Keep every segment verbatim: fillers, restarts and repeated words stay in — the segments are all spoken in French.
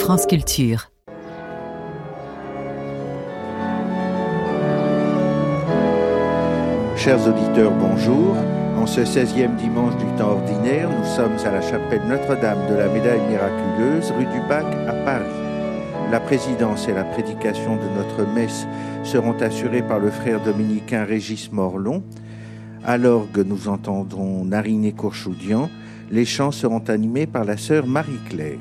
France Culture. Chers auditeurs, bonjour. En ce seizième dimanche du temps ordinaire, nous sommes à la chapelle Notre-Dame de la Médaille Miraculeuse, rue du Bac à Paris. La présidence et la prédication de notre messe seront assurées par le frère dominicain Régis Morlon. À l'orgue, nous entendrons Nariné Kourchoudian. Les chants seront animés par la sœur Marie-Claire.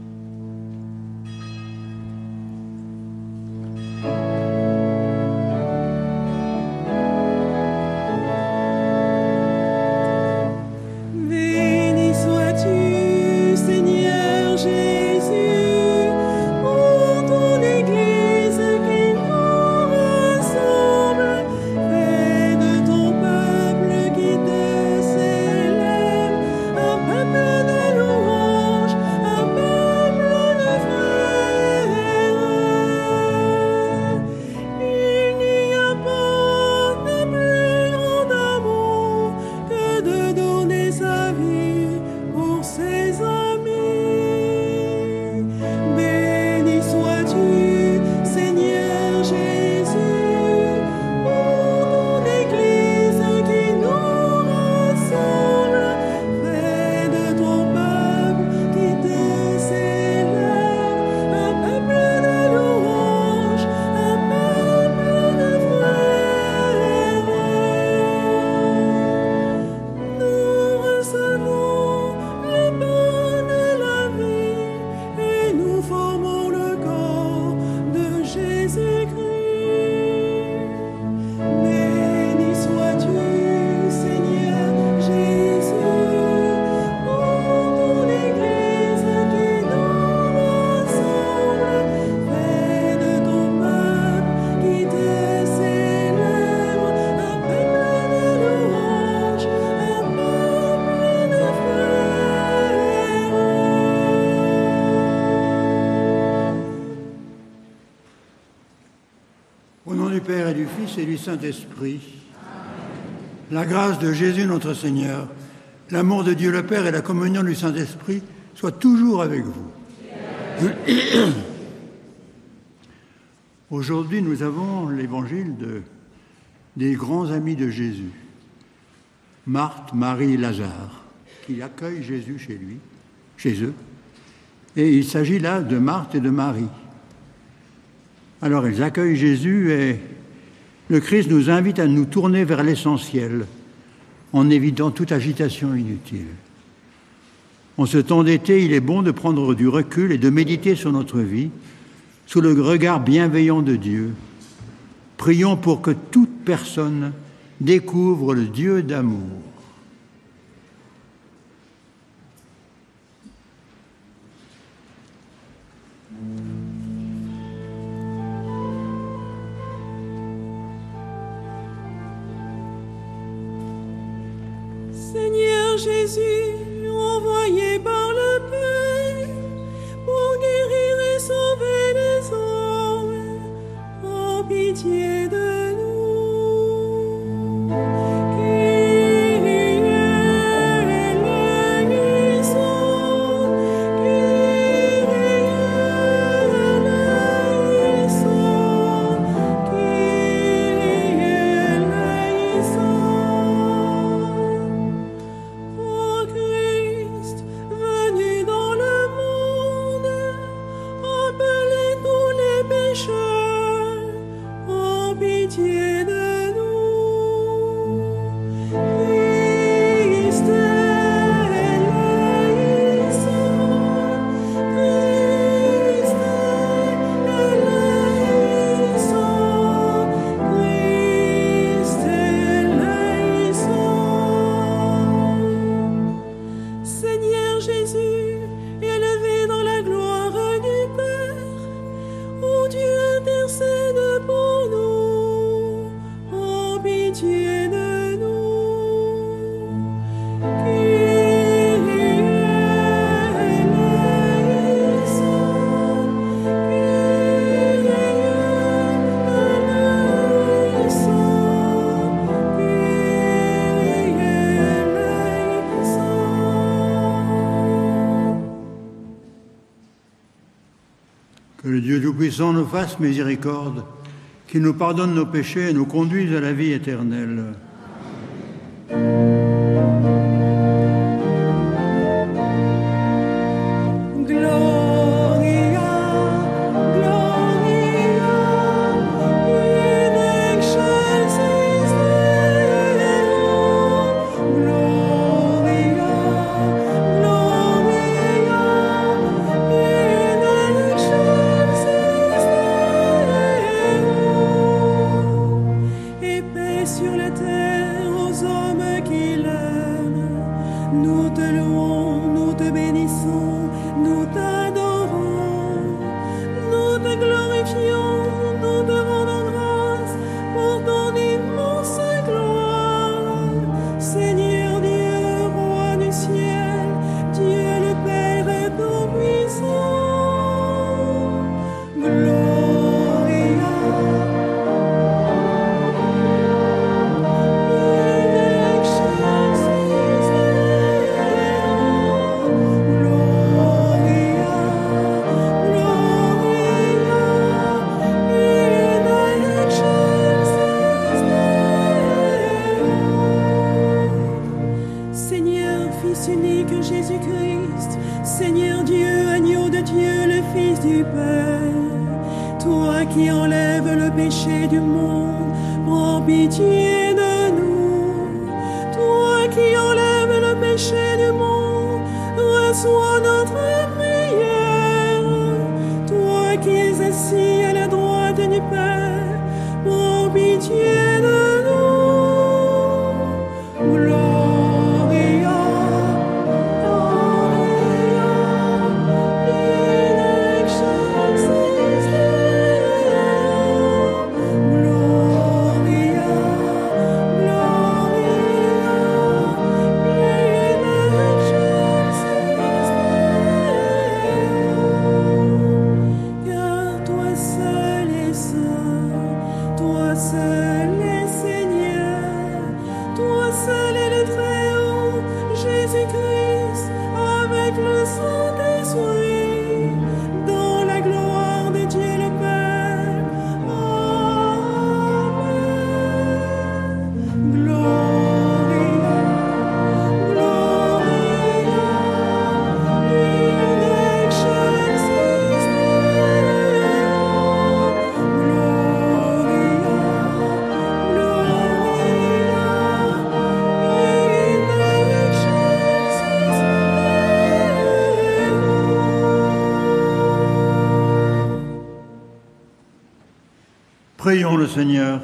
Et du Saint-Esprit, la grâce de Jésus notre Seigneur, l'amour de Dieu le Père et la communion du Saint-Esprit soient toujours avec vous. Aujourd'hui, nous avons l'évangile de, des grands amis de Jésus, Marthe, Marie et Lazare, qui accueillent Jésus chez lui, chez eux. Et il s'agit là de Marthe et de Marie. Alors, ils accueillent Jésus et le Christ nous invite à nous tourner vers l'essentiel, en évitant toute agitation inutile. En ce temps d'été, il est bon de prendre du recul et de méditer sur notre vie, sous le regard bienveillant de Dieu. Prions pour que toute personne découvre le Dieu d'amour. Seigneur Jésus, envoyé par le Père pour guérir et sauver les hommes, en pitié de nous. Que le Dieu Tout-Puissant nous fasse miséricorde, qu'il nous pardonne nos péchés et nous conduise à la vie éternelle. Prions le Seigneur.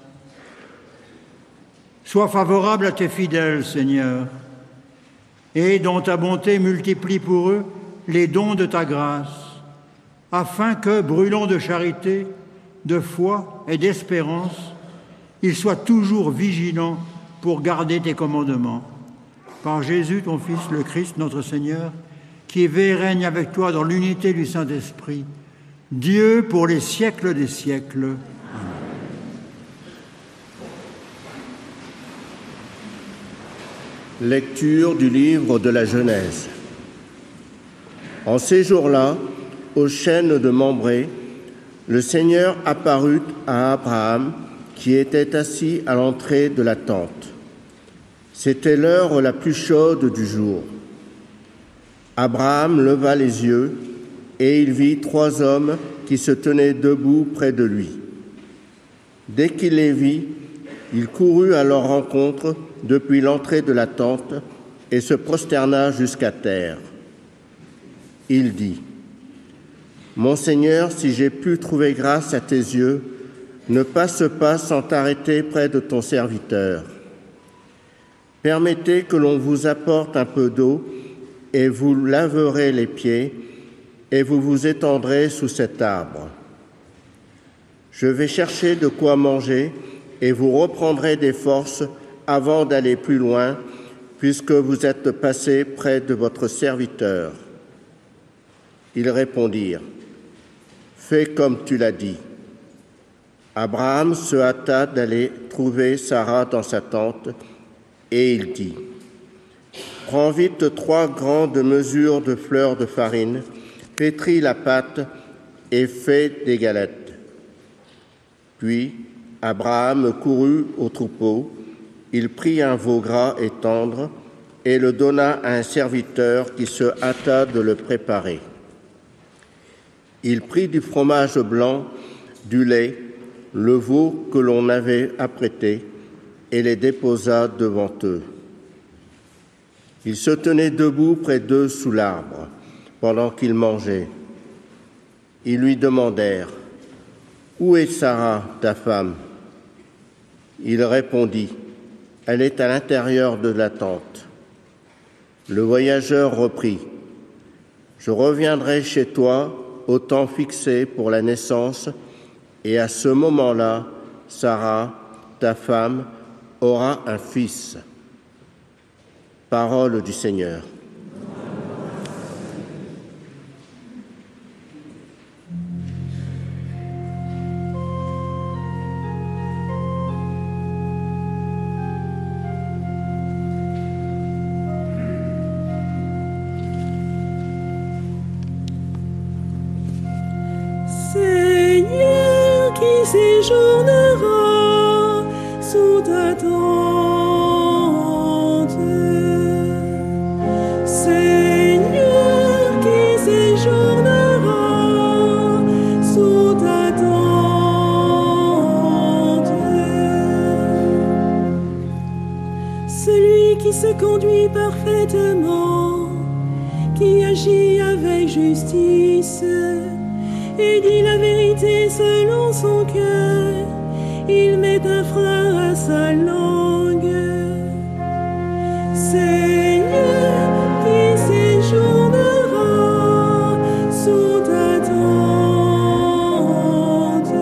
Sois favorable à tes fidèles, Seigneur, et dans ta bonté multiplie pour eux les dons de ta grâce, afin que, brûlant de charité, de foi et d'espérance, ils soient toujours vigilants pour garder tes commandements. Par Jésus, ton Fils, le Christ, notre Seigneur, qui vit et règne avec toi dans l'unité du Saint-Esprit, Dieu pour les siècles des siècles. Lecture du livre de la Genèse. En ces jours-là, au chêne de Mambré, le Seigneur apparut à Abraham, qui était assis à l'entrée de la tente. C'était l'heure la plus chaude du jour. Abraham leva les yeux, et il vit trois hommes qui se tenaient debout près de lui. Dès qu'il les vit, il courut à leur rencontre depuis l'entrée de la tente et se prosterna jusqu'à terre. Il dit : « Mon Seigneur, si j'ai pu trouver grâce à tes yeux, ne passe pas sans t'arrêter près de ton serviteur. Permettez que l'on vous apporte un peu d'eau et vous laverez les pieds et vous vous étendrez sous cet arbre. Je vais chercher de quoi manger et vous reprendrez des forces avant d'aller plus loin, puisque vous êtes passés près de votre serviteur. » Ils répondirent : « Fais comme tu l'as dit. » Abraham se hâta d'aller trouver Sarah dans sa tente, et il dit : « Prends vite trois grandes mesures de fleur de farine, pétris la pâte et fait des galettes. Puis Abraham courut au troupeau, il prit un veau gras et tendre et le donna à un serviteur qui se hâta de le préparer. Il prit du fromage blanc, du lait, le veau que l'on avait apprêté, et les déposa devant eux. Il se tenait debout près d'eux sous l'arbre, pendant qu'ils mangeaient. Ils lui demandèrent : « Où est Sarah, ta femme ?» Il répondit : « Elle est à l'intérieur de la tente. » Le voyageur reprit : « Je reviendrai chez toi au temps fixé pour la naissance, et à ce moment-là, Sarah, ta femme, aura un fils. » Parole du Seigneur. Seigneur, qui séjournera sous ta tente. Seigneur, qui séjournera sous ta tente. Celui qui se conduit parfaitement, qui agit avec justice et dit la vérité selon son cœur, il met un frein à sa langue. Seigneur, qui séjournera sous ta tente.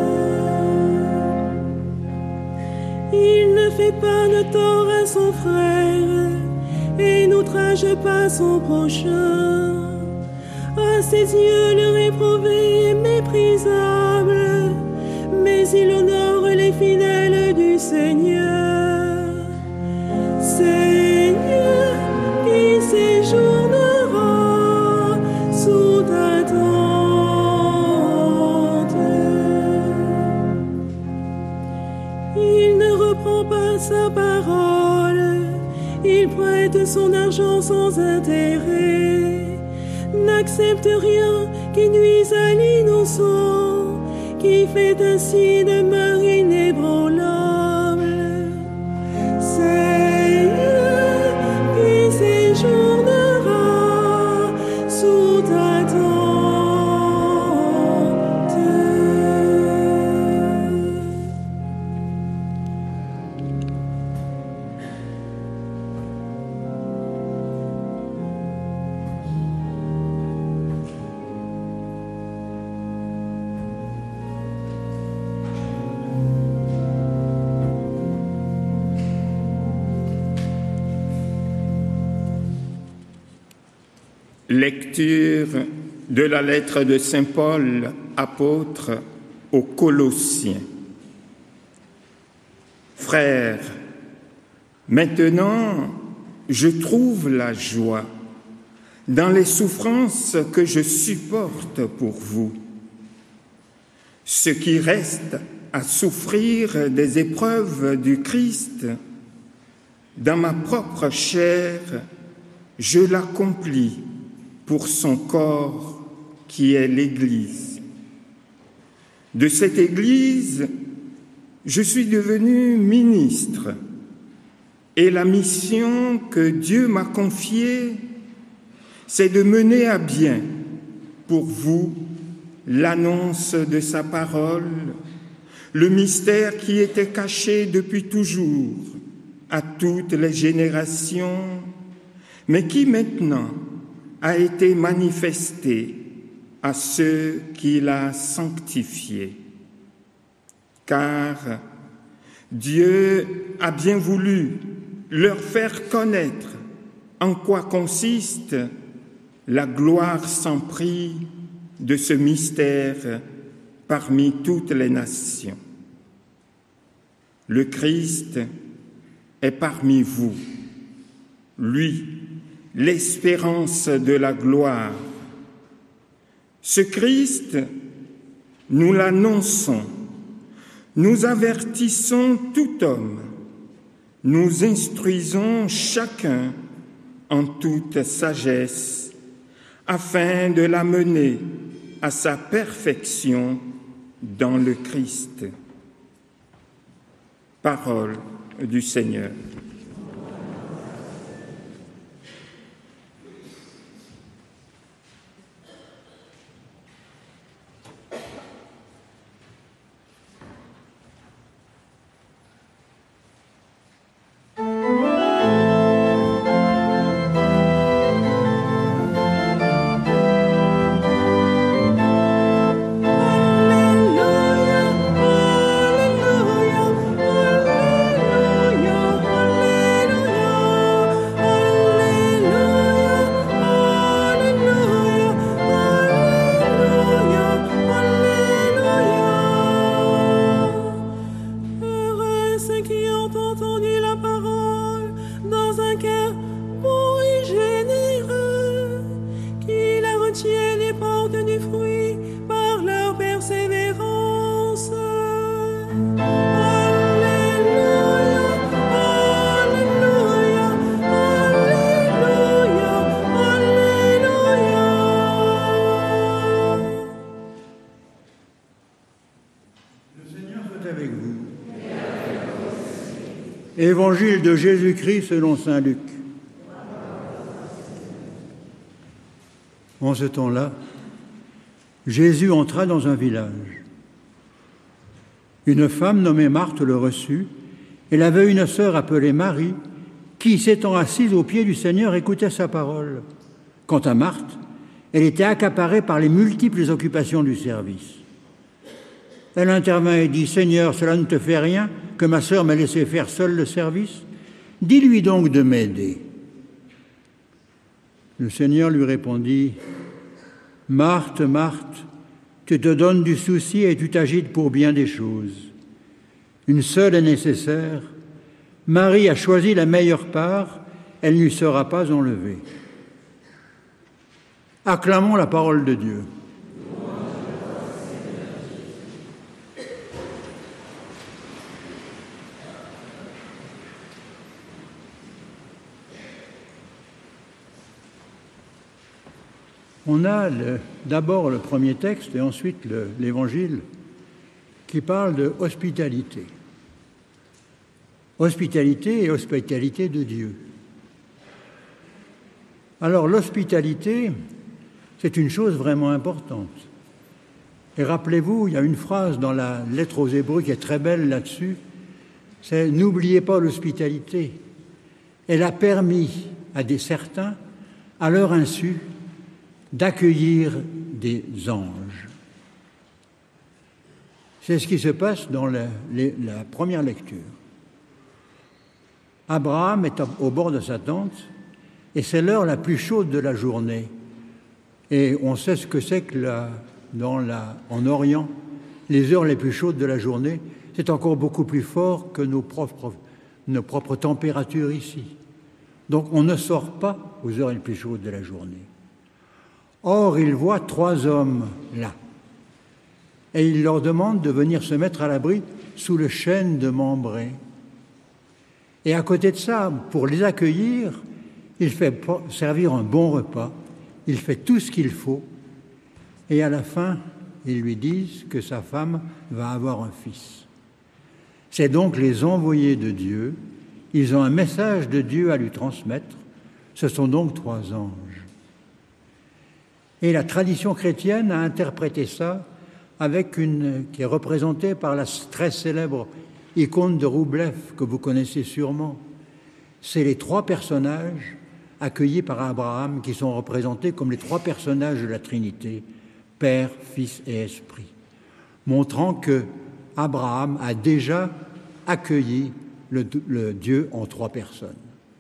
Il ne fait pas de tort à son frère et n'outrage pas son prochain. À ses yeux, le réprouvé est méprisable, mais il honore les fidèles du Seigneur. Seigneur, qui séjournera sous ta tente. Il ne reprend pas sa parole, il prête son argent sans intérêt. N'accepte rien qui nuise à l'innocent, qui fait ainsi demeure inébranlable. Seigneur, qui séjournera sous ta tente. Lecture de la lettre de saint Paul, apôtre, aux Colossiens. Frères, maintenant je trouve la joie dans les souffrances que je supporte pour vous. Ce qui reste à souffrir des épreuves du Christ, dans ma propre chair, je l'accomplis pour son corps qui est l'Église. De cette Église, je suis devenu ministre et la mission que Dieu m'a confiée, c'est de mener à bien pour vous l'annonce de sa parole, le mystère qui était caché depuis toujours à toutes les générations, mais qui maintenant a été manifesté à ceux qu'il a sanctifiés. Car Dieu a bien voulu leur faire connaître en quoi consiste la gloire sans prix de ce mystère parmi toutes les nations. Le Christ est parmi vous, lui, l'espérance de la gloire. Ce Christ nous l'annonçons, nous avertissons tout homme, nous instruisons chacun en toute sagesse, afin de l'amener à sa perfection dans le Christ. Parole du Seigneur. Évangile de Jésus-Christ selon saint Luc. En ce temps-là, Jésus entra dans un village. Une femme nommée Marthe le reçut. Elle avait une sœur appelée Marie, qui, s'étant assise aux pieds du Seigneur, écoutait sa parole. Quant à Marthe, elle était accaparée par les multiples occupations du service. Elle intervint et dit « Seigneur, cela ne te fait rien que ma sœur m'a laissé faire seule le service? Dis-lui donc de m'aider. » Le Seigneur lui répondit « Marthe, Marthe, tu te donnes du souci et tu t'agites pour bien des choses. Une seule est nécessaire. Marie a choisi la meilleure part, elle ne lui sera pas enlevée. » Acclamons la parole de Dieu. On a d'abord le premier texte et ensuite l'Évangile qui parle de hospitalité. Hospitalité et hospitalité de Dieu. Alors l'hospitalité, c'est une chose vraiment importante. Et rappelez-vous, il y a une phrase dans la lettre aux Hébreux qui est très belle là-dessus, c'est « N'oubliez pas l'hospitalité ». Elle a permis à des certains, à leur insu, d'accueillir des anges. C'est ce qui se passe dans la, les, la première lecture. Abraham est au bord de sa tente et c'est l'heure la plus chaude de la journée. Et on sait ce que c'est que la, dans la, en Orient, les heures les plus chaudes de la journée, c'est encore beaucoup plus fort que nos propres, nos propres températures ici. Donc on ne sort pas aux heures les plus chaudes de la journée. Or, il voit trois hommes là. Et il leur demande de venir se mettre à l'abri sous le chêne de Mambré. Et à côté de ça, pour les accueillir, il fait servir un bon repas, il fait tout ce qu'il faut. Et à la fin, ils lui disent que sa femme va avoir un fils. C'est donc les envoyés de Dieu. Ils ont un message de Dieu à lui transmettre. Ce sont donc trois anges. Et la tradition chrétienne a interprété ça avec une qui est représentée par la très célèbre icône de Roublev que vous connaissez sûrement. C'est les trois personnages accueillis par Abraham qui sont représentés comme les trois personnages de la Trinité, Père, Fils et Esprit, montrant que Abraham a déjà accueilli le, le Dieu en trois personnes.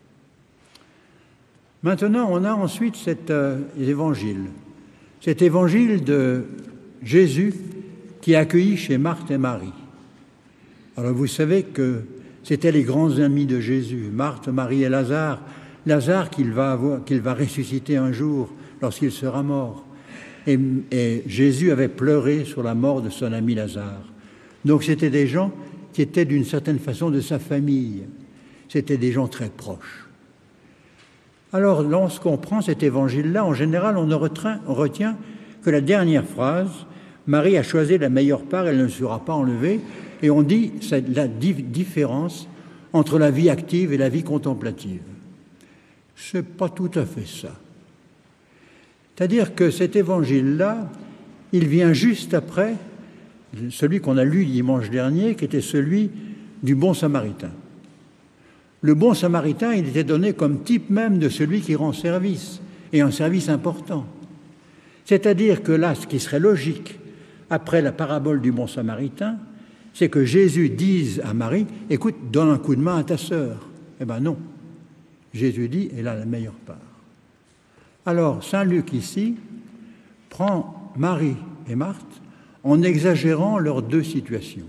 Maintenant, on a ensuite cet euh, évangile. Cet évangile de Jésus qui est accueilli chez Marthe et Marie. Alors vous savez que c'était les grands amis de Jésus, Marthe, Marie et Lazare. Lazare qu'il va, avoir, qu'il va ressusciter un jour lorsqu'il sera mort. et, et Jésus avait pleuré sur la mort de son ami Lazare. Donc c'était des gens qui étaient d'une certaine façon de sa famille. C'était des gens très proches. Alors, lorsqu'on prend cet évangile-là, en général, on, ne retient, on retient que la dernière phrase, « Marie a choisi la meilleure part, elle ne sera pas enlevée », et on dit c'est la différence entre la vie active et la vie contemplative. Ce n'est pas tout à fait ça. C'est-à-dire que cet évangile-là, il vient juste après celui qu'on a lu dimanche dernier, qui était celui du bon samaritain. Le bon samaritain, il était donné comme type même de celui qui rend service, et un service important. C'est-à-dire que là, ce qui serait logique, après la parabole du bon samaritain, c'est que Jésus dise à Marie, « Écoute, donne un coup de main à ta sœur. » Eh bien non. Jésus dit, elle a la meilleure part. Alors, saint Luc ici prend Marie et Marthe en exagérant leurs deux situations.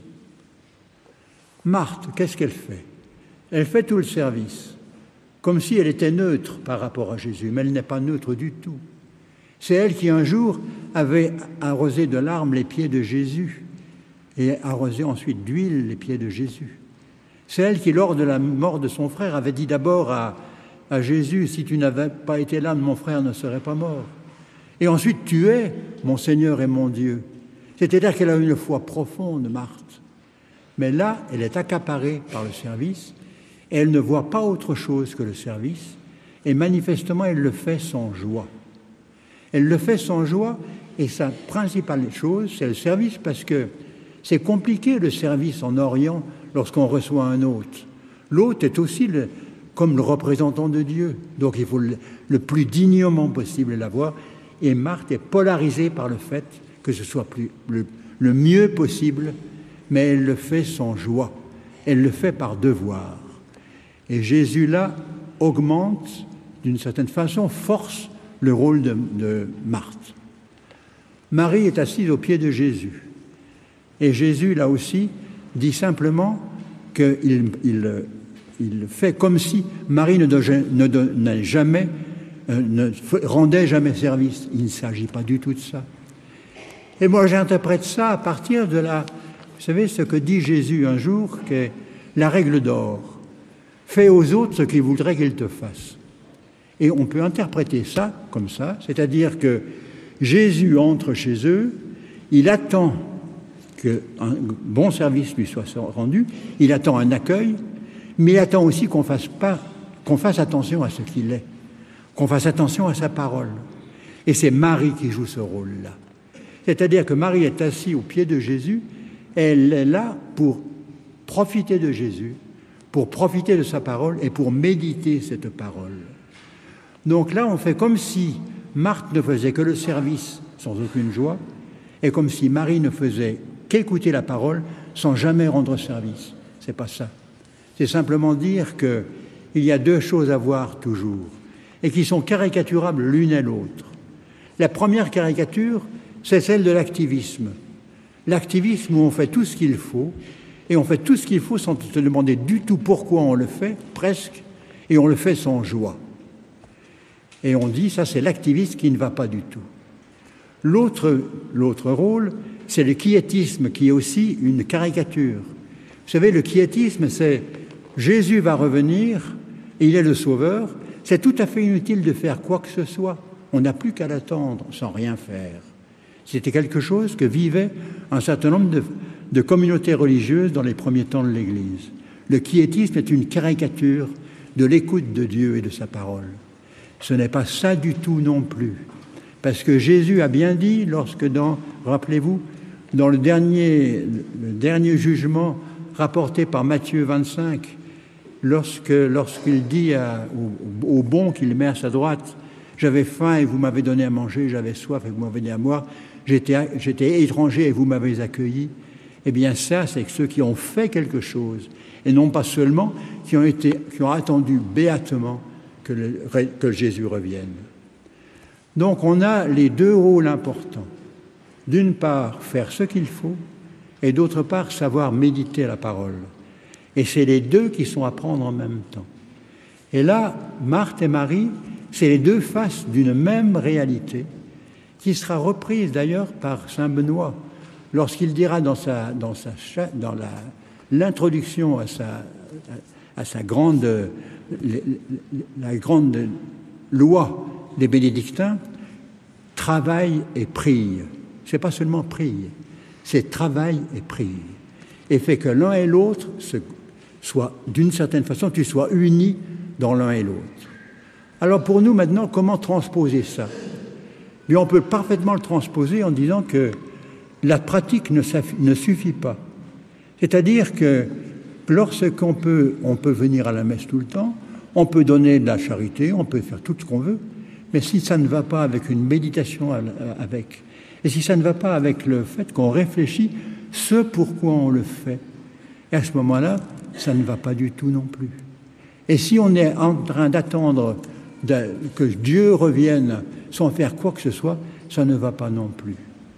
Marthe, qu'est-ce qu'elle fait? Elle fait tout le service, comme si elle était neutre par rapport à Jésus, mais elle n'est pas neutre du tout. C'est elle qui, un jour, avait arrosé de larmes les pieds de Jésus et arrosé ensuite d'huile les pieds de Jésus. C'est elle qui, lors de la mort de son frère, avait dit d'abord à, à Jésus, « Si tu n'avais pas été là, mon frère ne serait pas mort. » Et ensuite, « Tu es mon Seigneur et mon Dieu. » C'est-à-dire qu'elle a une foi profonde, Marthe. Mais là, elle est accaparée par le service et elle ne voit pas autre chose que le service. Et manifestement, elle le fait sans joie. Elle le fait sans joie et sa principale chose, c'est le service parce que c'est compliqué le service en Orient lorsqu'on reçoit un hôte. L'hôte est aussi le, comme le représentant de Dieu. Donc il faut le, le plus dignement possible l'avoir. Et Marthe est polarisée par le fait que ce soit plus, le, le mieux possible, mais elle le fait sans joie. Elle le fait par devoir. Et Jésus, là, augmente, d'une certaine façon, force le rôle de, de Marthe. Marie est assise aux pieds de Jésus. Et Jésus, là aussi, dit simplement qu'il il, il fait comme si Marie ne donnait jamais, euh, ne rendait jamais service. Il ne s'agit pas du tout de ça. Et moi, j'interprète ça à partir de la... Vous savez, ce que dit Jésus un jour, qui est la règle d'or. Fais aux autres ce qu'ils voudraient qu'ils te fassent. Et on peut interpréter ça comme ça, c'est-à-dire que Jésus entre chez eux, il attend qu'un bon service lui soit rendu, il attend un accueil, mais il attend aussi qu'on fasse pas, qu'on fasse attention à ce qu'il est, qu'on fasse attention à sa parole. Et c'est Marie qui joue ce rôle-là. C'est-à-dire que Marie est assise aux pieds de Jésus, et elle est là pour profiter de Jésus, pour profiter de sa parole et pour méditer cette parole. Donc là, on fait comme si Marthe ne faisait que le service sans aucune joie, et comme si Marie ne faisait qu'écouter la parole sans jamais rendre service. C'est pas ça. C'est simplement dire qu'il y a deux choses à voir toujours, et qui sont caricaturables l'une et l'autre. La première caricature, c'est celle de l'activisme. L'activisme où on fait tout ce qu'il faut, et on fait tout ce qu'il faut sans se demander du tout pourquoi on le fait, presque, et on le fait sans joie. Et on dit, ça c'est l'activisme qui ne va pas du tout. L'autre, l'autre rôle, c'est le quiétisme, qui est aussi une caricature. Vous savez, le quiétisme, c'est Jésus va revenir, et il est le sauveur, c'est tout à fait inutile de faire quoi que ce soit. On n'a plus qu'à l'attendre sans rien faire. C'était quelque chose que vivaient un certain nombre de, de communautés religieuses dans les premiers temps de l'Église. Le quiétisme est une caricature de l'écoute de Dieu et de sa parole. Ce n'est pas ça du tout non plus. Parce que Jésus a bien dit, lorsque dans, rappelez-vous, dans le dernier, le dernier jugement rapporté par Matthieu vingt-cinq, lorsque, lorsqu'il dit à, au, au bon qu'il met à sa droite, « J'avais faim et vous m'avez donné à manger, j'avais soif et vous m'avez donné à boire, j'étais, j'étais étranger et vous m'avez accueilli », eh bien ça, c'est ceux qui ont fait quelque chose, et non pas seulement qui ont, été, qui ont attendu béatement que, le, que Jésus revienne. Donc on a les deux rôles importants. D'une part, faire ce qu'il faut, et d'autre part, savoir méditer la parole. Et c'est les deux qui sont à prendre en même temps. Et là, Marthe et Marie, c'est les deux faces d'une même réalité qui sera reprise d'ailleurs par saint Benoît, lorsqu'il dira dans, sa, dans, sa, dans la, l'introduction à sa, à sa grande, la grande loi des bénédictins, travaille et prie. Ce n'est pas seulement prie, c'est travail et prie. Et fait que l'un et l'autre, se, soit, d'une certaine façon, tu sois unis dans l'un et l'autre. Alors pour nous maintenant, comment transposer ça? Mais on peut parfaitement le transposer en disant que la pratique ne, ne suffit pas. C'est-à-dire que lorsqu'on peut, on peut venir à la messe tout le temps, on peut donner de la charité, on peut faire tout ce qu'on veut, mais si ça ne va pas avec une méditation avec, et si ça ne va pas avec le fait qu'on réfléchit ce pourquoi on le fait, et à ce moment-là, ça ne va pas du tout non plus. Et si on est en train d'attendre de, que Dieu revienne sans faire quoi que ce soit, ça ne va pas non plus.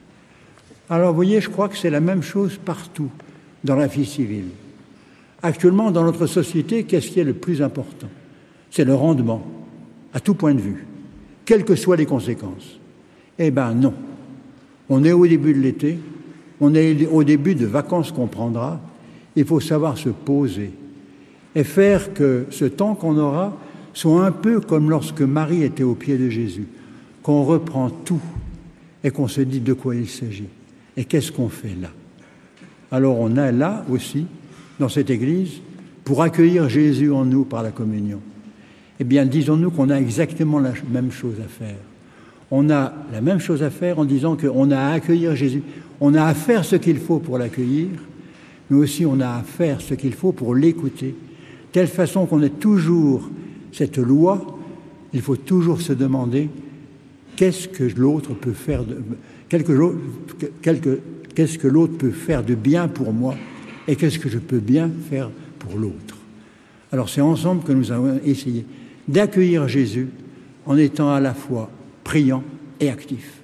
Alors vous voyez, je crois que c'est la même chose partout dans la vie civile. Actuellement, dans notre société, qu'est-ce qui est le plus important? C'est le rendement, à tout point de vue, quelles que soient les conséquences. Eh bien non. On est au début de l'été, on est au début de vacances qu'on prendra, il faut savoir se poser et faire que ce temps qu'on aura soit un peu comme lorsque Marie était au pied de Jésus, qu'on reprend tout et qu'on se dit de quoi il s'agit et qu'est-ce qu'on fait là. Alors on a là aussi, dans cette Église, pour accueillir Jésus en nous par la communion. Eh bien, disons-nous qu'on a exactement la même chose à faire. On a la même chose à faire en disant qu'on a à accueillir Jésus. On a à faire ce qu'il faut pour l'accueillir, mais aussi on a à faire ce qu'il faut pour l'écouter. De telle façon qu'on ait toujours cette loi, il faut toujours se demander qu'est-ce que l'autre peut faire de, quelque, quelque, qu'est-ce que l'autre peut faire de bien pour moi et qu'est-ce que je peux bien faire pour l'autre. Alors c'est ensemble que nous avons essayé d'accueillir Jésus en étant à la fois priant et actif.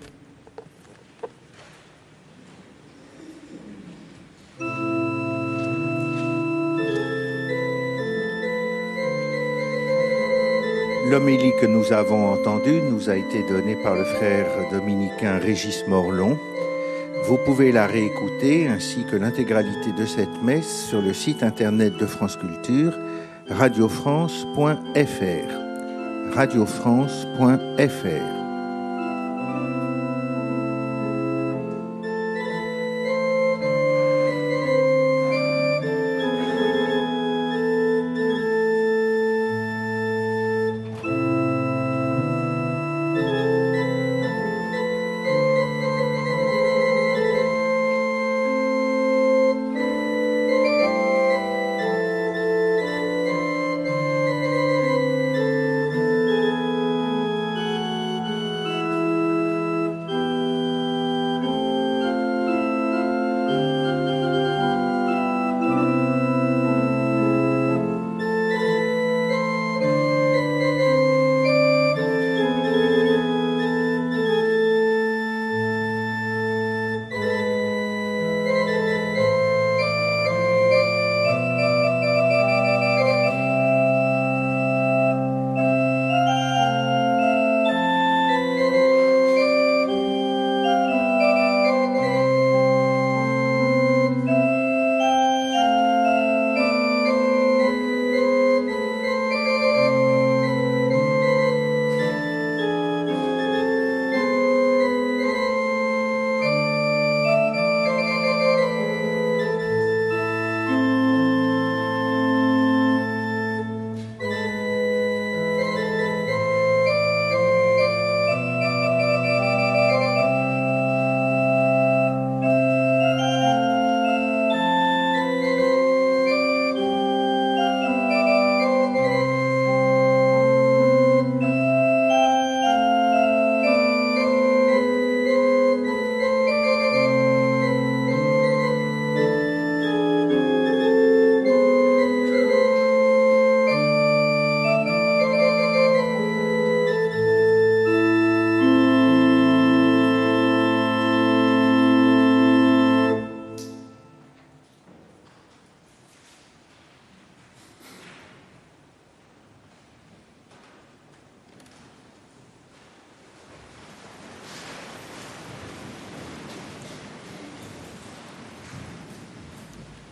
L'homélie que nous avons entendue nous a été donnée par le frère dominicain Régis Morlon. Vous pouvez la réécouter ainsi que l'intégralité de cette messe sur le site internet de France Culture, radio france point f r. radio france point f r.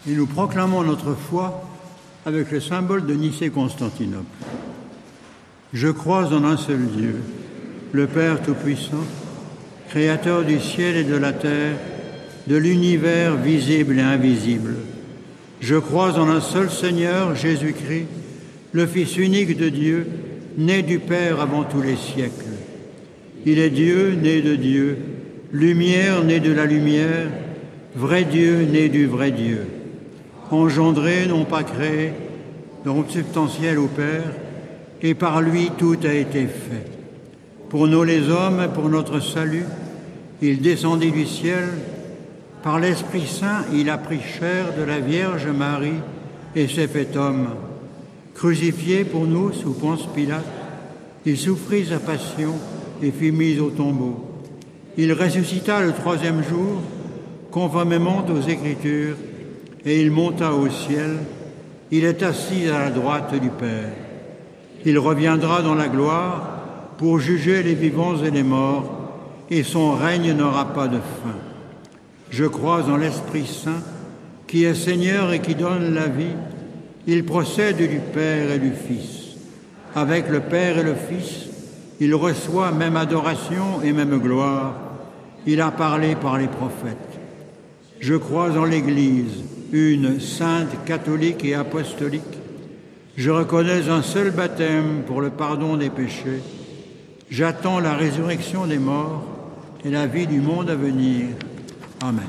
et nous proclamons notre foi avec le symbole de Nicée-Constantinople. Je crois en un seul Dieu, le Père Tout-Puissant, Créateur du ciel et de la terre, de l'univers visible et invisible. Je crois en un seul Seigneur, Jésus-Christ, le Fils unique de Dieu, né du Père avant tous les siècles. Il est Dieu, né de Dieu, lumière, né de la lumière, vrai Dieu, né du vrai Dieu, engendré, non pas créé, donc substantiel au Père, et par lui tout a été fait. Pour nous les hommes, pour notre salut, il descendit du ciel, par l'Esprit Saint, il a pris chair de la Vierge Marie et s'est fait homme. Crucifié pour nous sous Ponce Pilate, il souffrit sa passion et fut mis au tombeau. Il ressuscita le troisième jour, conformément aux Écritures, et il monta au ciel. Il est assis à la droite du Père. Il reviendra dans la gloire pour juger les vivants et les morts, et son règne n'aura pas de fin. Je crois en l'Esprit Saint, qui est Seigneur et qui donne la vie. Il procède du Père et du Fils. Avec le Père et le Fils, il reçoit même adoration et même gloire. Il a parlé par les prophètes. Je crois en l'Église, une sainte, catholique et apostolique. Je reconnais un seul baptême pour le pardon des péchés. J'attends la résurrection des morts et la vie du monde à venir. Amen.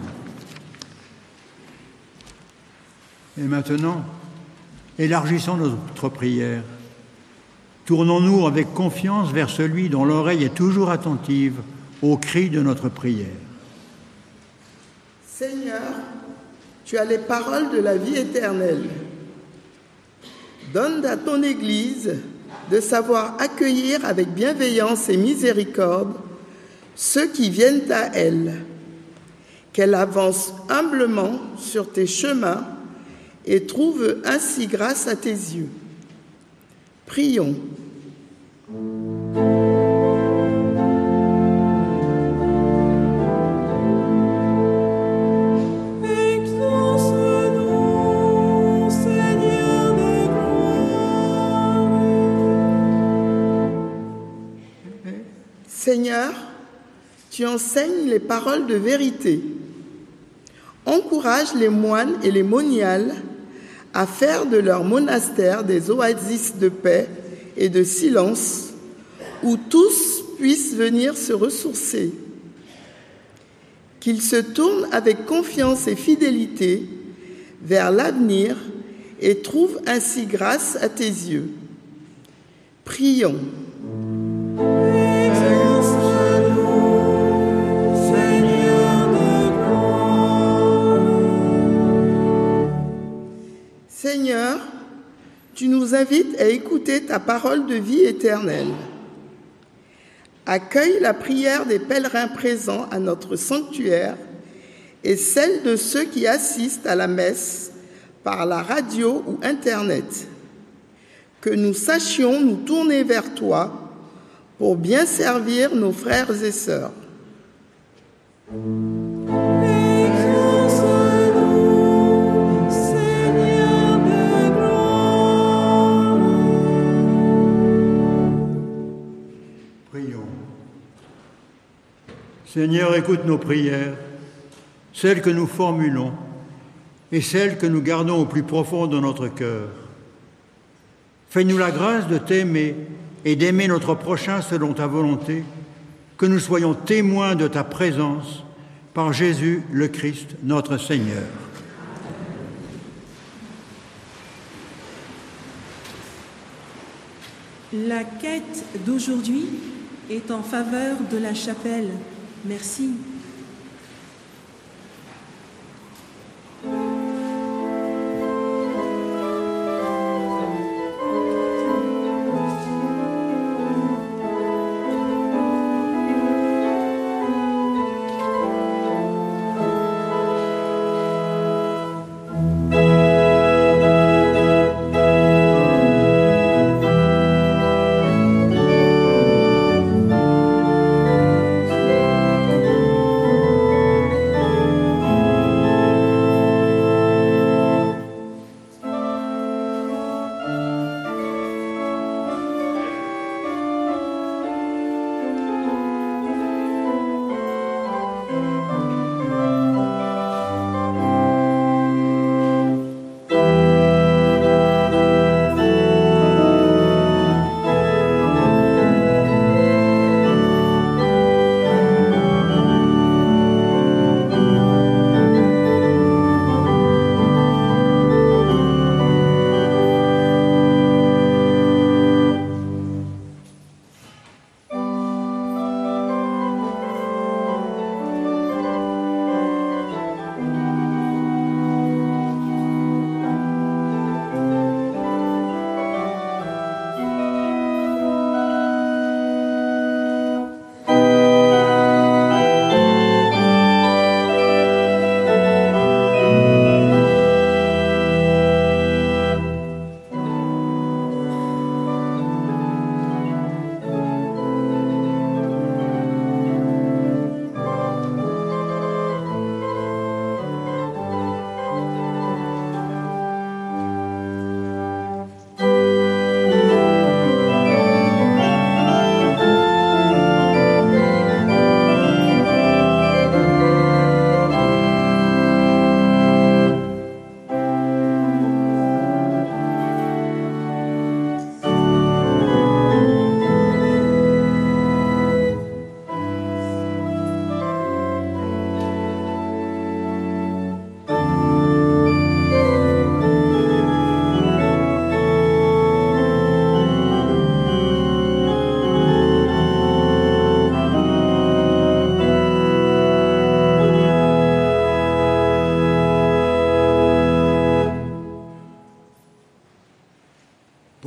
Et maintenant, élargissons notre prière. Tournons-nous avec confiance vers celui dont l'oreille est toujours attentive aux cris de notre prière. Seigneur, tu as les paroles de la vie éternelle. Donne à ton Église de savoir accueillir avec bienveillance et miséricorde ceux qui viennent à elle, qu'elle avance humblement sur tes chemins et trouve ainsi grâce à tes yeux. Prions. Exauce-nous, Seigneur de gloire. Seigneur, tu enseignes les paroles de vérité. Encourage les moines et les moniales à faire de leur monastère des oasis de paix et de silence où tous puissent venir se ressourcer. Qu'ils se tournent avec confiance et fidélité vers l'avenir et trouvent ainsi grâce à tes yeux. Prions. Seigneur, tu nous invites à écouter ta parole de vie éternelle. Accueille la prière des pèlerins présents à notre sanctuaire et celle de ceux qui assistent à la messe par la radio ou Internet. Que nous sachions nous tourner vers toi pour bien servir nos frères et sœurs. Seigneur, écoute nos prières, celles que nous formulons et celles que nous gardons au plus profond de notre cœur. Fais-nous la grâce de t'aimer et d'aimer notre prochain selon ta volonté, que nous soyons témoins de ta présence par Jésus le Christ, notre Seigneur. La quête d'aujourd'hui est en faveur de la chapelle. Merci. Thank you.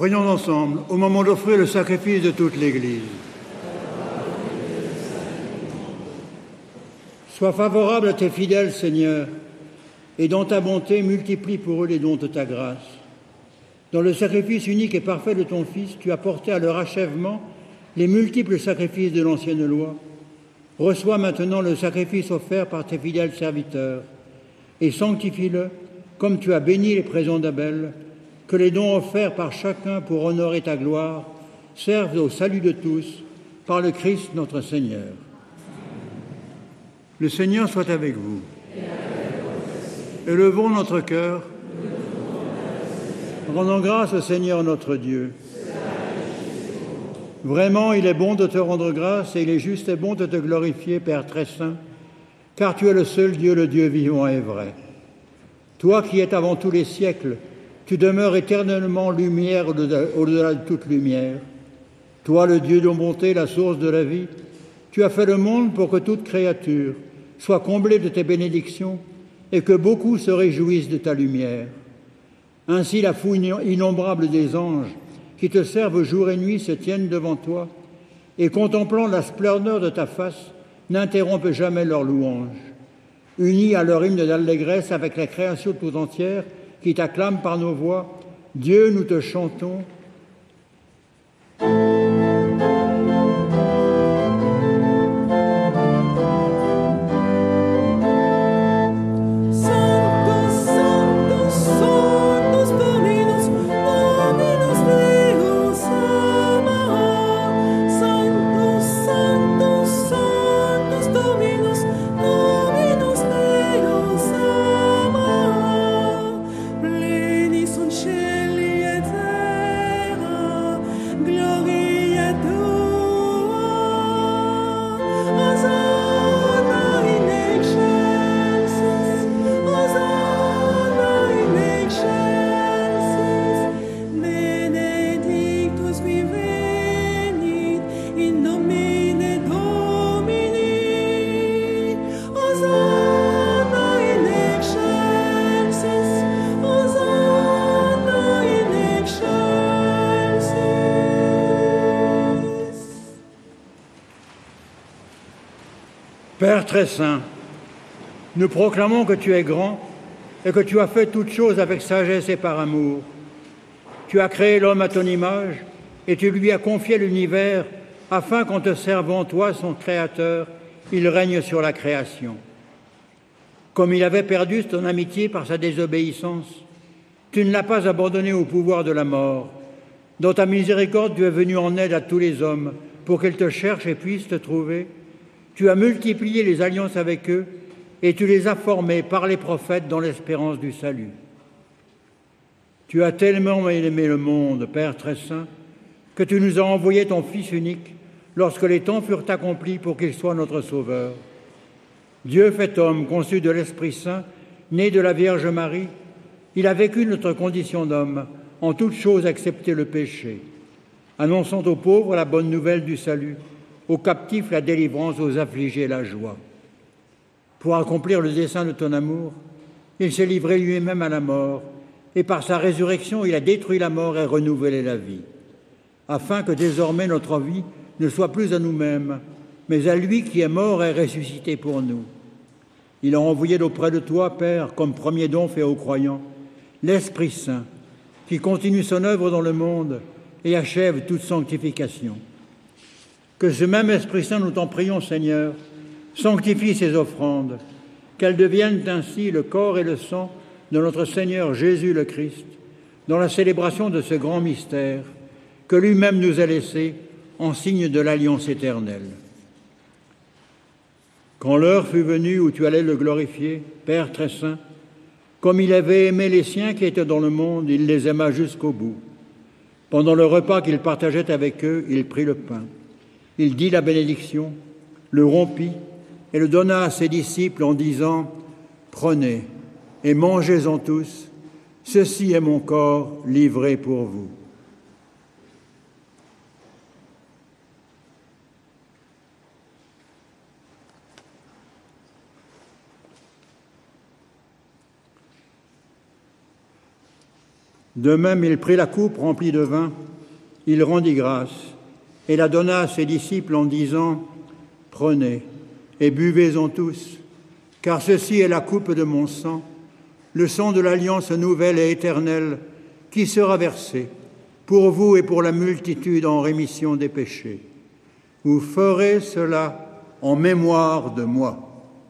Prions ensemble au moment d'offrir le sacrifice de toute l'Église. Sois favorable à tes fidèles, Seigneur, et dans ta bonté, multiplie pour eux les dons de ta grâce. Dans le sacrifice unique et parfait de ton Fils, tu as porté à leur achèvement les multiples sacrifices de l'ancienne loi. Reçois maintenant le sacrifice offert par tes fidèles serviteurs et sanctifie-le comme tu as béni les présents d'Abel, que les dons offerts par chacun pour honorer ta gloire servent au salut de tous par le Christ notre Seigneur. Le Seigneur soit avec vous. Élevons notre cœur. Rendons grâce au Seigneur notre Dieu. Vraiment, il est bon de te rendre grâce et il est juste et bon de te glorifier, Père très saint, car tu es le seul Dieu, le Dieu vivant et vrai. Toi qui es avant tous les siècles, tu demeures éternellement lumière au-delà de toute lumière. Toi, le Dieu de bonté, la source de la vie, tu as fait le monde pour que toute créature soit comblée de tes bénédictions et que beaucoup se réjouissent de ta lumière. Ainsi, la foule innombrable des anges qui te servent jour et nuit se tiennent devant toi et, contemplant la splendeur de ta face, n'interrompent jamais leur louange. Unis à leur hymne d'allégresse avec la création tout entière qui t'acclame par nos voix, Dieu, nous te chantons. Père très saint, nous proclamons que tu es grand et que tu as fait toutes choses avec sagesse et par amour. Tu as créé l'homme à ton image et tu lui as confié l'univers afin qu'en te servant, toi, son créateur, il règne sur la création. Comme il avait perdu ton amitié par sa désobéissance, tu ne l'as pas abandonné au pouvoir de la mort. Dans ta miséricorde, tu es venu en aide à tous les hommes pour qu'ils te cherchent et puissent te trouver. Tu as multiplié les alliances avec eux et tu les as formés par les prophètes dans l'espérance du salut. Tu as tellement aimé le monde, Père très saint, que tu nous as envoyé ton Fils unique lorsque les temps furent accomplis pour qu'il soit notre Sauveur. Dieu fait homme, conçu de l'Esprit Saint, né de la Vierge Marie, il a vécu notre condition d'homme, en toutes choses excepté le péché, annonçant aux pauvres la bonne nouvelle du salut, aux captifs la délivrance, aux affligés la joie. Pour accomplir le dessein de ton amour, il s'est livré lui-même à la mort, et par sa résurrection, il a détruit la mort et renouvelé la vie, afin que désormais notre vie ne soit plus à nous-mêmes, mais à lui qui est mort et ressuscité pour nous. Il a envoyé auprès de toi, Père, comme premier don fait aux croyants, l'Esprit Saint, qui continue son œuvre dans le monde et achève toute sanctification. Que ce même Esprit Saint, nous t'en prions, Seigneur, sanctifie ces offrandes, qu'elles deviennent ainsi le corps et le sang de notre Seigneur Jésus le Christ, dans la célébration de ce grand mystère que lui-même nous a laissé en signe de l'alliance éternelle. Quand l'heure fut venue où tu allais le glorifier, Père très saint, comme il avait aimé les siens qui étaient dans le monde, il les aima jusqu'au bout. Pendant le repas qu'il partageait avec eux, il prit le pain. Il dit la bénédiction, le rompit et le donna à ses disciples en disant « Prenez et mangez-en tous, ceci est mon corps livré pour vous. » De même, il prit la coupe remplie de vin, il rendit grâce et la donna à ses disciples en disant « Prenez et buvez-en tous, car ceci est la coupe de mon sang, le sang de l'alliance nouvelle et éternelle qui sera versé pour vous et pour la multitude en rémission des péchés. Vous ferez cela en mémoire de moi. »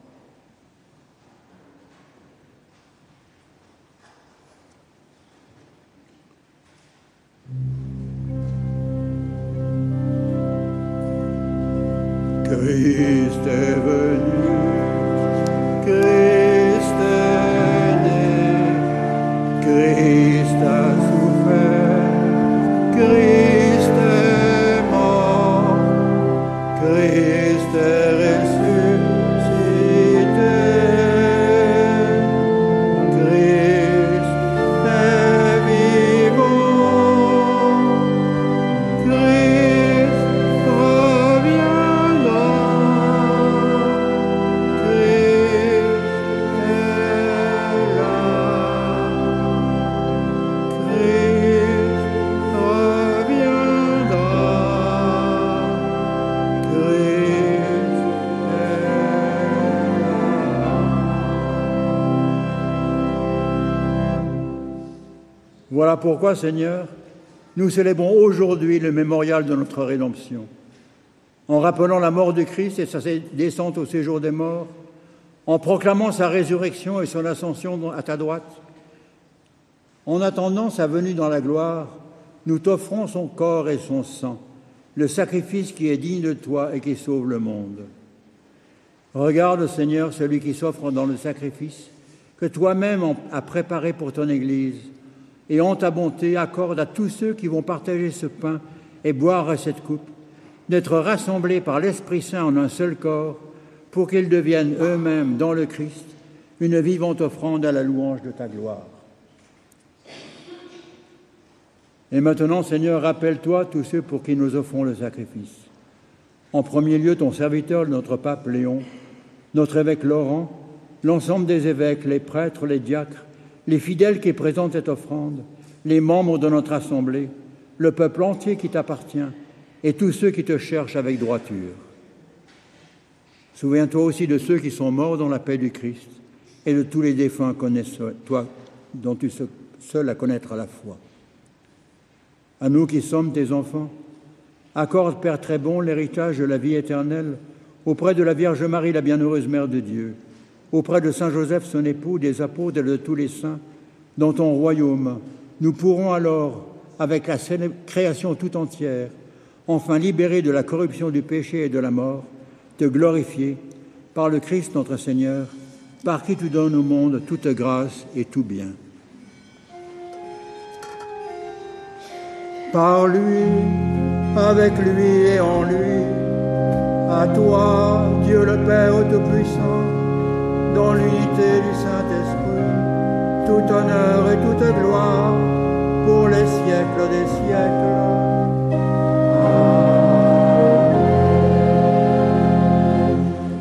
Christ est venu, Christ est né, Christ a souffert, Christ est mort, Christ est ressuscité, Christ est vivant, Christ reviendra, Christ est là, Christ reviendra, Christ est là. Voilà pourquoi, Seigneur, nous célébrons aujourd'hui le mémorial de notre rédemption. En rappelant la mort du Christ et sa descente au séjour des morts, en proclamant sa résurrection et son ascension à ta droite, en attendant sa venue dans la gloire, nous t'offrons son corps et son sang, le sacrifice qui est digne de toi et qui sauve le monde. Regarde, Seigneur, celui qui s'offre dans le sacrifice que toi-même as préparé pour ton Église, et en ta bonté, accorde à tous ceux qui vont partager ce pain et boire à cette coupe, d'être rassemblés par l'Esprit Saint en un seul corps, pour qu'ils deviennent eux-mêmes, dans le Christ, une vivante offrande à la louange de ta gloire. Et maintenant, Seigneur, rappelle-toi tous ceux pour qui nous offrons le sacrifice. En premier lieu, ton serviteur, notre pape Léon, notre évêque Laurent, l'ensemble des évêques, les prêtres, les diacres, les fidèles qui présentent cette offrande, les membres de notre assemblée, le peuple entier qui t'appartient et tous ceux qui te cherchent avec droiture. Souviens-toi aussi de ceux qui sont morts dans la paix du Christ et de tous les défunts, toi dont tu es seul à connaître la foi. À nous qui sommes tes enfants, accorde, Père très bon, l'héritage de la vie éternelle auprès de la Vierge Marie, la bienheureuse Mère de Dieu, auprès de Saint Joseph, son époux, des apôtres et de tous les saints, dans ton royaume. Nous pourrons alors, avec la création tout entière, enfin libérés de la corruption du péché et de la mort, te glorifier par le Christ notre Seigneur, par qui tu donnes au monde toute grâce et tout bien. Par lui, avec lui et en lui, à toi, Dieu le Père Tout-Puissant, dans l'unité du Saint-Esprit, tout honneur et toute gloire pour les siècles des siècles. Amen.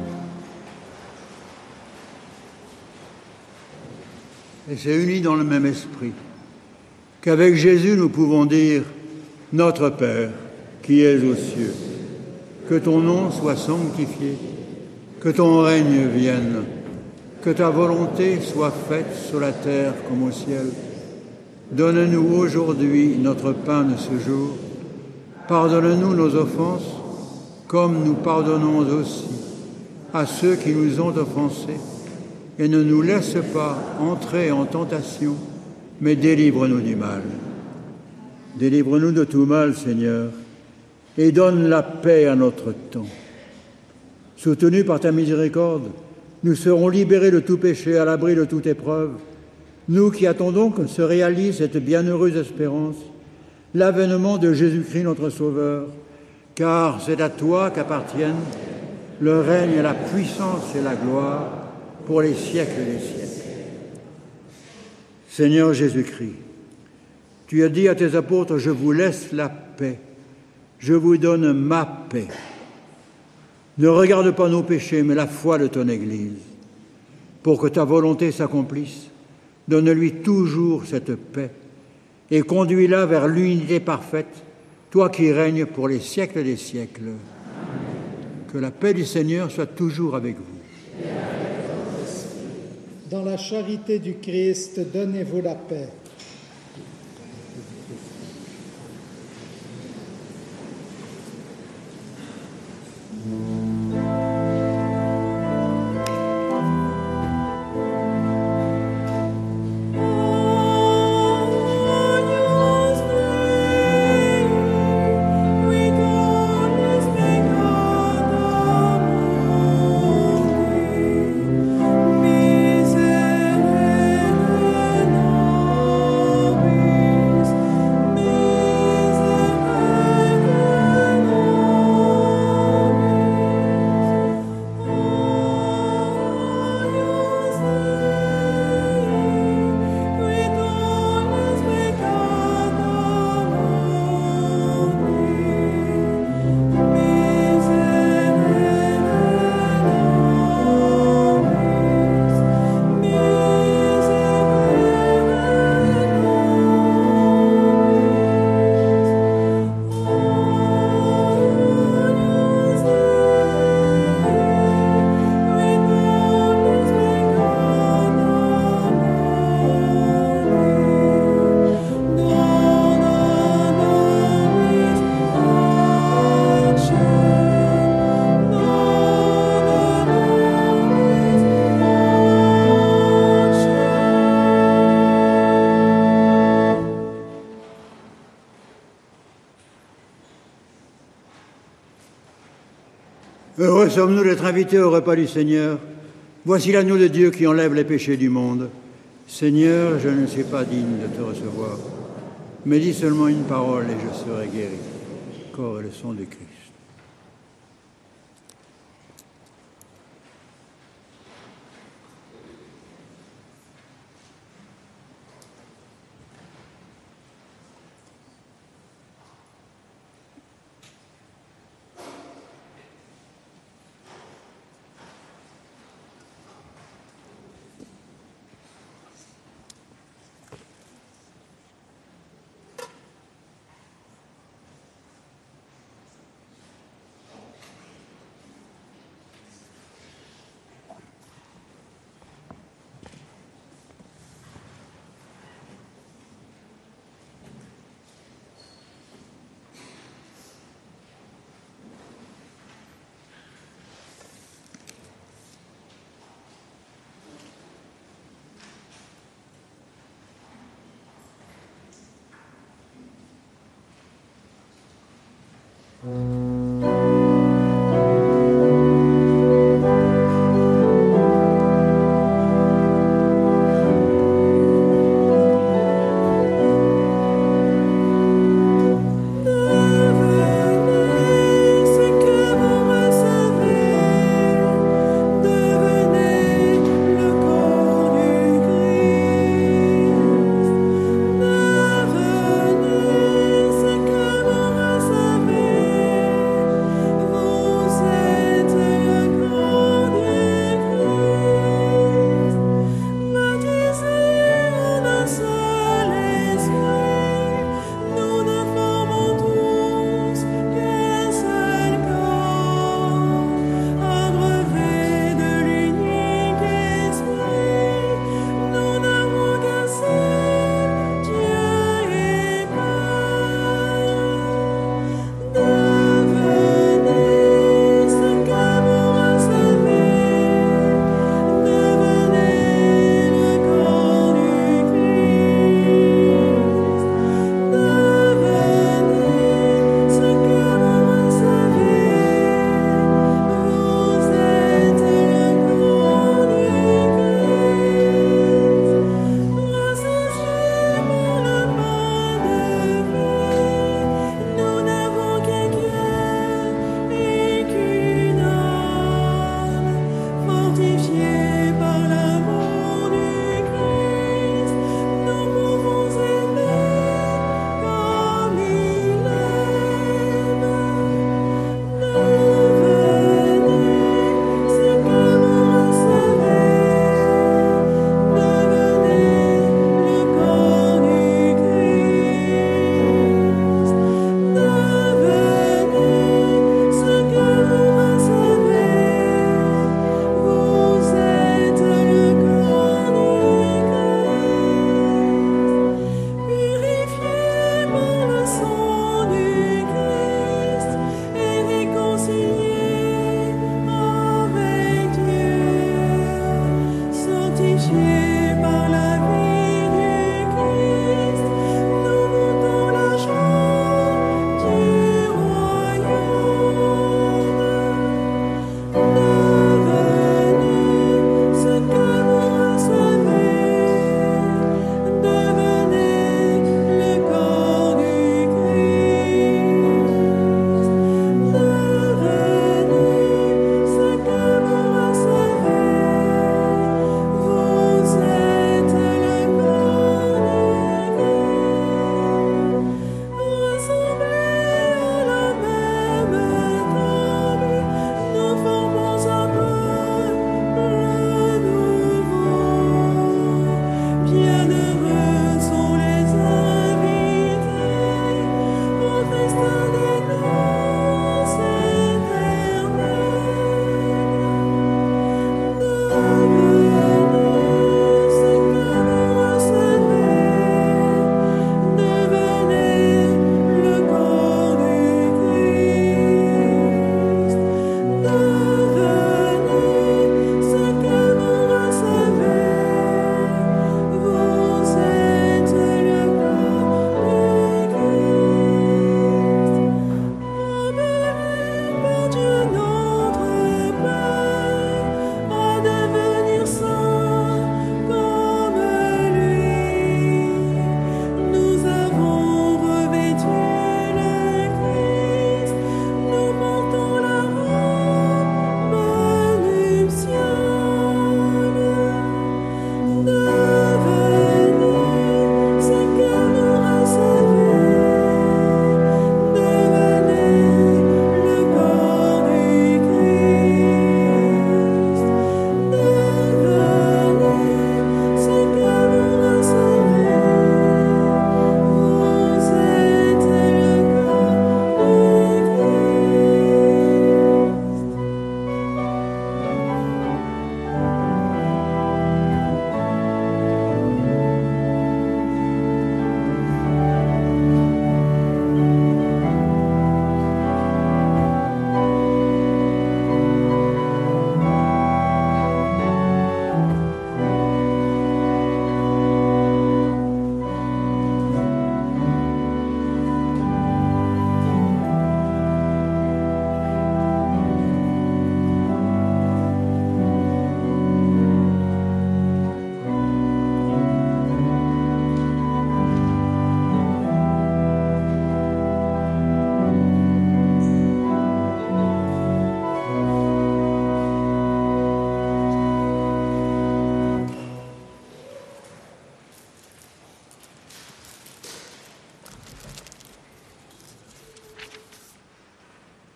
Et c'est uni dans le même esprit qu'avec Jésus nous pouvons dire « Notre Père, qui es aux cieux, que ton nom soit sanctifié, que ton règne vienne, que ta volonté soit faite sur la terre comme au ciel. Donne-nous aujourd'hui notre pain de ce jour. Pardonne-nous nos offenses, comme nous pardonnons aussi à ceux qui nous ont offensés. Et ne nous laisse pas entrer en tentation, mais délivre-nous du mal. Délivre-nous de tout mal, Seigneur, et donne la paix à notre temps. Soutenus par ta miséricorde, nous serons libérés de tout péché, à l'abri de toute épreuve. Nous qui attendons que se réalise cette bienheureuse espérance, l'avènement de Jésus-Christ notre Sauveur, car c'est à toi qu'appartiennent le règne, la puissance et la gloire pour les siècles des siècles. Seigneur Jésus-Christ, tu as dit à tes apôtres, « Je vous laisse la paix, je vous donne ma paix. » Ne regarde pas nos péchés, mais la foi de ton Église. Pour que ta volonté s'accomplisse, donne-lui toujours cette paix et conduis-la vers l'unité parfaite, toi qui règnes pour les siècles des siècles. Que la paix du Seigneur soit toujours avec vous. Dans la charité du Christ, donnez-vous la paix. Heureux sommes-nous d'être invités au repas du Seigneur. Voici l'agneau de Dieu qui enlève les péchés du monde. Seigneur, je ne suis pas digne de te recevoir, mais dis seulement une parole et je serai guéri. Corps et le sang du Christ.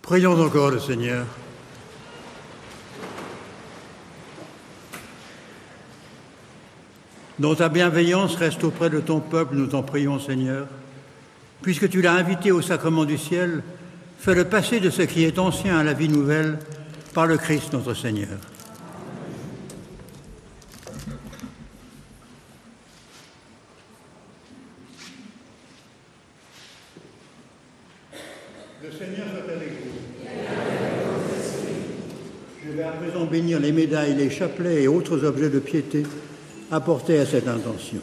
Prions encore le Seigneur. Dont ta bienveillance reste auprès de ton peuple, nous t'en prions, Seigneur. Puisque tu l'as invité au sacrement du ciel, fais-le passer de ce qui est ancien à la vie nouvelle par le Christ notre Seigneur. Le Seigneur soit avec vous. Je vais à présent bénir les médailles, les chapelets et autres objets de piété apportés à cette intention.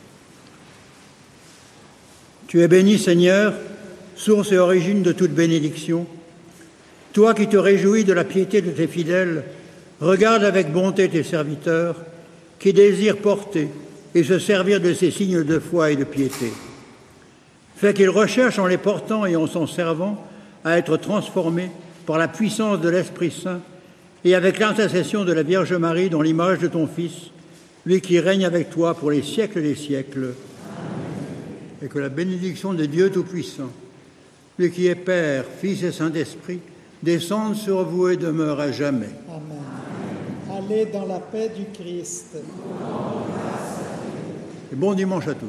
Tu es béni, Seigneur, source et origine de toute bénédiction. Toi qui te réjouis de la piété de tes fidèles, regarde avec bonté tes serviteurs qui désirent porter et se servir de ces signes de foi et de piété. Fais qu'ils recherchent en les portant et en s'en servant à être transformés par la puissance de l'Esprit Saint et avec l'intercession de la Vierge Marie dans l'image de ton Fils, lui qui règne avec toi pour les siècles des siècles. Et que la bénédiction de Dieu Tout-Puissant, lui qui est Père, Fils et Saint-Esprit, descende sur vous et demeure à jamais. Amen. Allez dans la paix du Christ. Et bon dimanche à tous.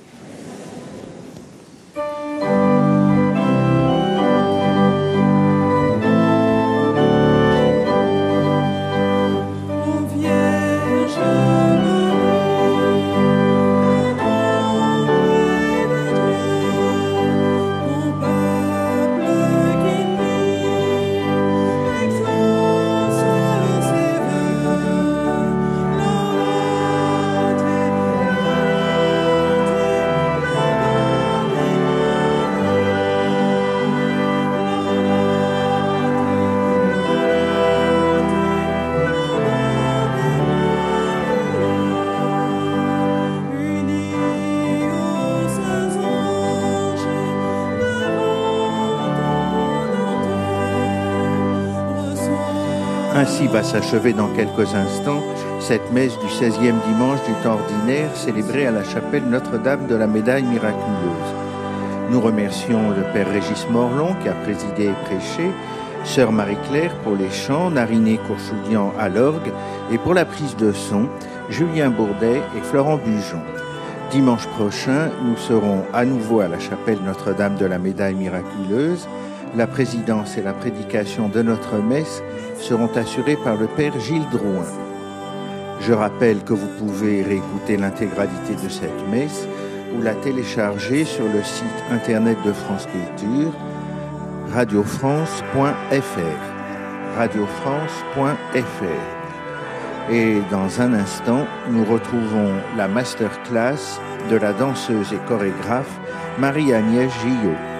Ainsi va s'achever dans quelques instants cette messe du seizième dimanche du temps ordinaire célébrée à la chapelle Notre-Dame de la Médaille miraculeuse. Nous remercions le Père Régis Morlon qui a présidé et prêché, Sœur Marie-Claire pour les chants, Nariné Courchoudian à l'orgue et pour la prise de son, Julien Bourdet et Florent Bujon. Dimanche prochain, nous serons à nouveau à la chapelle Notre-Dame de la Médaille miraculeuse. La présidence et la prédication de notre messe seront assurées par le Père Gilles Drouin. Je rappelle que vous pouvez réécouter l'intégralité de cette messe ou la télécharger sur le site internet de France Culture, radiofrance point f r. radiofrance point f r. Et dans un instant, nous retrouvons la masterclass de la danseuse et chorégraphe Marie-Agnès Gillot.